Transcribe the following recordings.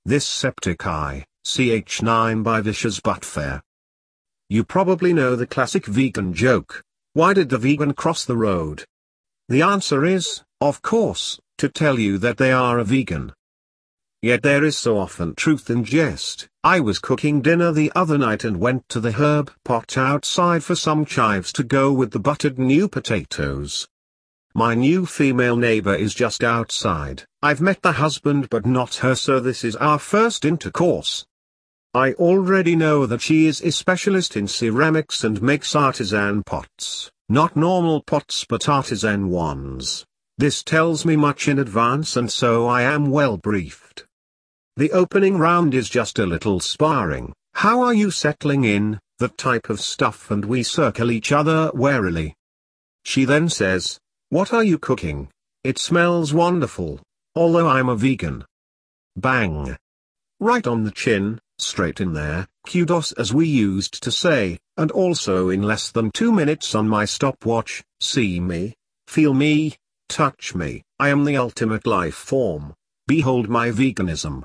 This septic eye, ch9 by Vicious but fair. You probably know the classic vegan joke. Why did the vegan cross the road? The answer is, of course, to tell you that they are a vegan. Yet there is so often truth in jest. I was cooking dinner the other night and went to the herb pot outside for some chives to go with the buttered new potatoes. My new female neighbor is just outside. I've met the husband but not her, so this is our first intercourse. I already know that she is a specialist in ceramics and makes artisan pots, not normal pots but artisan ones. This tells me much in advance and so I am well briefed. The opening round is just a little sparring. How are you settling in, that type of stuff, and we circle each other warily. She then says, "What are you cooking? It smells wonderful, although I'm a vegan." Bang! Right on the chin, straight in there, kudos as we used to say, and also in less than 2 minutes on my stopwatch. See me, feel me, touch me, I am the ultimate life form. Behold my veganism.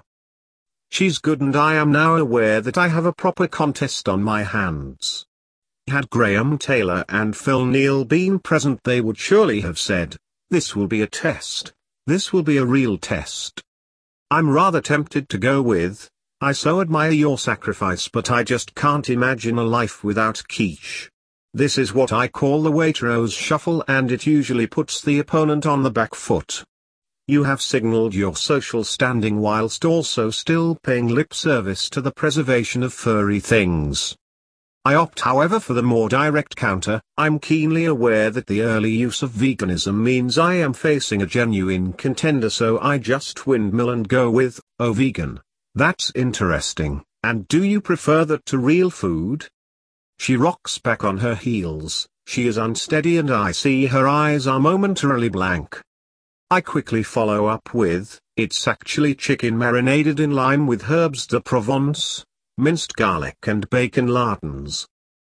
She's good and I am now aware that I have a proper contest on my hands. Had Graham Taylor and Phil Neal been present, they would surely have said, "This will be a test. This will be a real test." I'm rather tempted to go with, "I so admire your sacrifice but I just can't imagine a life without quiche." This is what I call the Waitrose shuffle, and it usually puts the opponent on the back foot. You have signaled your social standing whilst also still paying lip service to the preservation of furry things. I opt however for the more direct counter. I'm keenly aware that the early use of veganism means I am facing a genuine contender, so I just windmill and go with, "Oh vegan. That's interesting, and do you prefer that to real food?" She rocks back on her heels, she is unsteady and I see her eyes are momentarily blank. I quickly follow up with, "It's actually chicken marinated in lime with herbes de Provence, minced garlic and bacon lardons."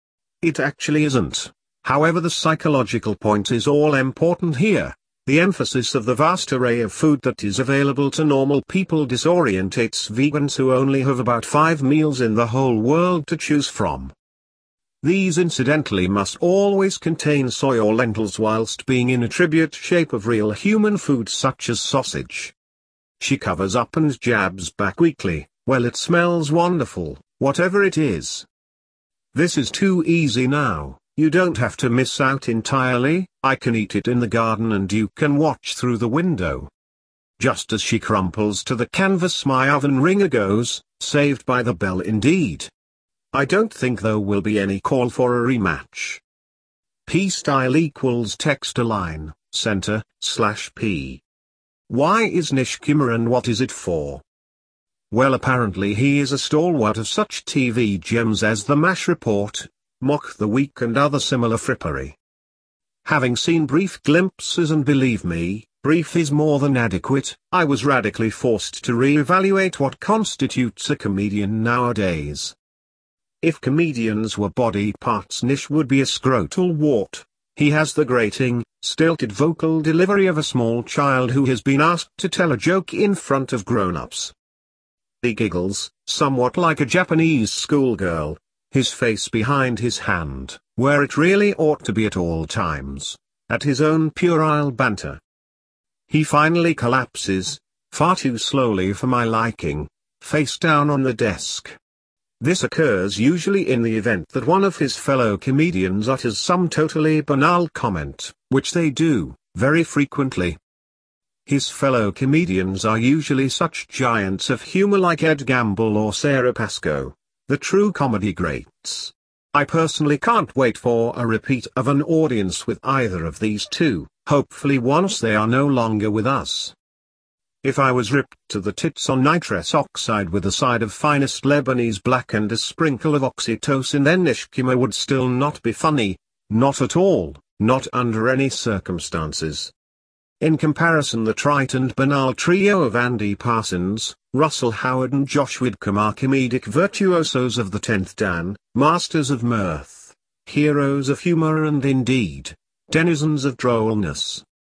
It actually isn't. However, the psychological point is all important here. The emphasis of the vast array of food that is available to normal people disorientates vegans who only have about 5 meals in the whole world to choose from. These incidentally must always contain soy or lentils whilst being in attribute shape of real human food such as sausage. She covers up and jabs back weakly, "Well, it smells wonderful, whatever it is." This is too easy now. You don't have to miss out entirely. I can eat it in the garden and you can watch through the window. Just as she crumples to the canvas, my oven ringer goes, saved by the bell indeed. I don't think there will be any call for a rematch. P-style equals text align, center, /P. Why is Nish Kimmer and what is it for? Well, apparently he is a stalwart of such TV gems as The MASH Report, Mock the Week and other similar frippery. Having seen brief glimpses, and believe me, brief is more than adequate, I was radically forced to re-evaluate what constitutes a comedian nowadays. If comedians were body parts, Nish would be a scrotal wart. He has the grating, stilted vocal delivery of a small child who has been asked to tell a joke in front of grown-ups. He giggles, somewhat like a Japanese schoolgirl, his face behind his hand, where it really ought to be at all times, at his own puerile banter. He finally collapses, far too slowly for my liking, face down on the desk. This occurs usually in the event that one of his fellow comedians utters some totally banal comment, which they do, very frequently. His fellow comedians are usually such giants of humor like Ed Gamble or Sarah Pascoe, the true comedy greats. I personally can't wait for a repeat of an audience with either of these two, hopefully once they are no longer with us. If I was ripped to the tits on nitrous oxide with a side of finest Lebanese black and a sprinkle of oxytocin, then Nish Kimmer would still not be funny, not at all, not under any circumstances. In comparison, the trite and banal trio of Andy Parsons, Russell Howard and Josh Whitcomb are comedic virtuosos of the 10th Dan, masters of mirth, heroes of humor and indeed, denizens of drollness.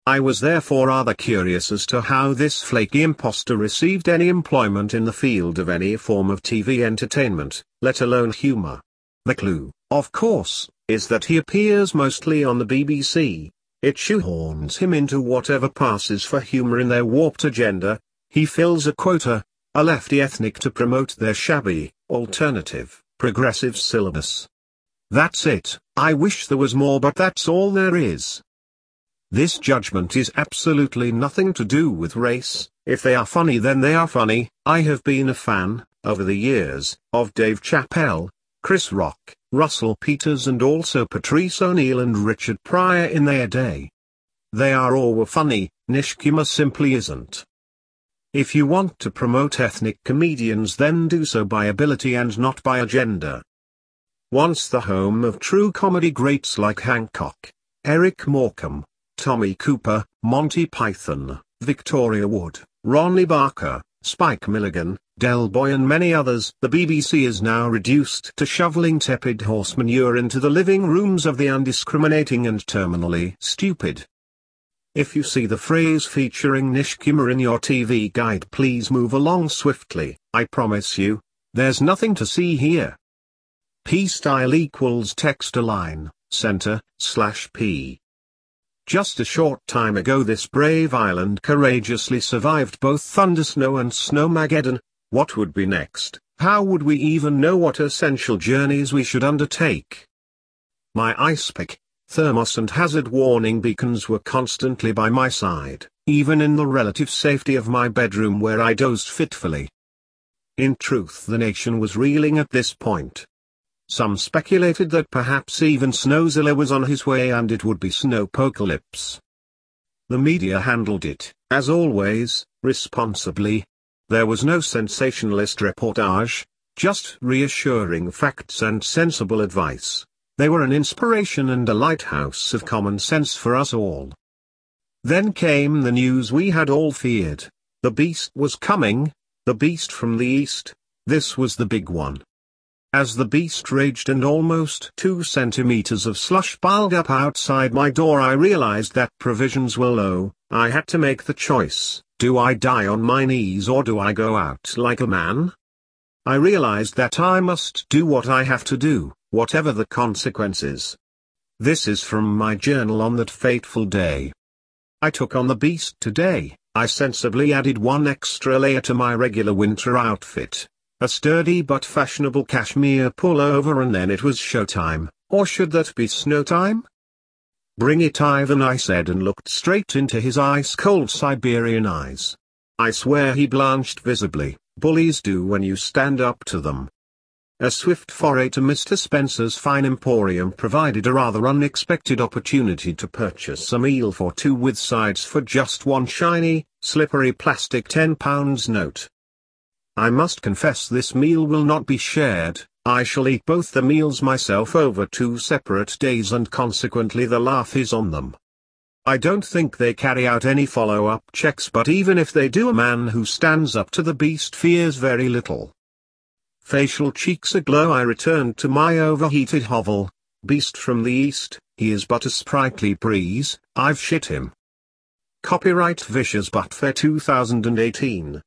I was therefore rather curious as to how this flaky imposter received any employment in the field of any form of TV entertainment, let alone humor. The clue, of course, is that he appears mostly on the BBC. It shoehorns him into whatever passes for humor in their warped agenda. He fills a quota, a lefty ethnic to promote their shabby, alternative, progressive syllabus. That's it. I wish there was more, but that's all there is. This judgment is absolutely nothing to do with race. If they are funny, then they are funny. I have been a fan, over the years, of Dave Chappelle, Chris Rock, Russell Peters, and also Patrice O'Neal and Richard Pryor in their day. They are all were funny. Niche humor simply isn't. If you want to promote ethnic comedians, then do so by ability and not by agenda. Once the home of true comedy greats like Hancock, Eric Morecambe, Tommy Cooper, Monty Python, Victoria Wood, Ronnie Barker, Spike Milligan, Del Boy and many others, the BBC is now reduced to shoveling tepid horse manure into the living rooms of the undiscriminating and terminally stupid. If you see the phrase featuring niche humor in your TV guide, please move along swiftly. I promise you, there's nothing to see here. P style equals text align, center, /P. Just a short time ago this brave island courageously survived both Thundersnow and Snowmageddon. What would be next? How would we even know what essential journeys we should undertake? My ice pick, thermos and hazard warning beacons were constantly by my side, even in the relative safety of my bedroom where I dozed fitfully. In truth, the nation was reeling at this point. Some speculated that perhaps even Snowzilla was on his way and it would be snowpocalypse. The media handled it, as always, responsibly. There was no sensationalist reportage, just reassuring facts and sensible advice. They were an inspiration and a lighthouse of common sense for us all. Then came the news we had all feared. The beast was coming, the beast from the east. This was the big one. As the beast raged and almost 2 centimeters of slush piled up outside my door, I realized that provisions were low. I had to make the choice. Do I die on my knees or do I go out like a man? I realized that I must do what I have to do, whatever the consequences. This is from my journal on that fateful day. I took on the beast today. I sensibly added 1 extra layer to my regular winter outfit. A sturdy but fashionable cashmere pullover, and then it was showtime, or should that be snow time? Bring it, Ivan, I said, and looked straight into his ice-cold Siberian eyes. I swear he blanched visibly. Bullies do when you stand up to them. A swift foray to Mr. Spencer's Fine Emporium provided a rather unexpected opportunity to purchase a meal for 2 with sides for just 1 shiny, slippery plastic £10 note. I must confess this meal will not be shared. I shall eat both the meals myself over 2 separate days, and consequently the laugh is on them. I don't think they carry out any follow-up checks, but even if they do, a man who stands up to the beast fears very little. Facial cheeks aglow, I returned to my overheated hovel. Beast from the east, he is but a sprightly breeze, I've shit him. Copyright Vicious Butt Fair 2018.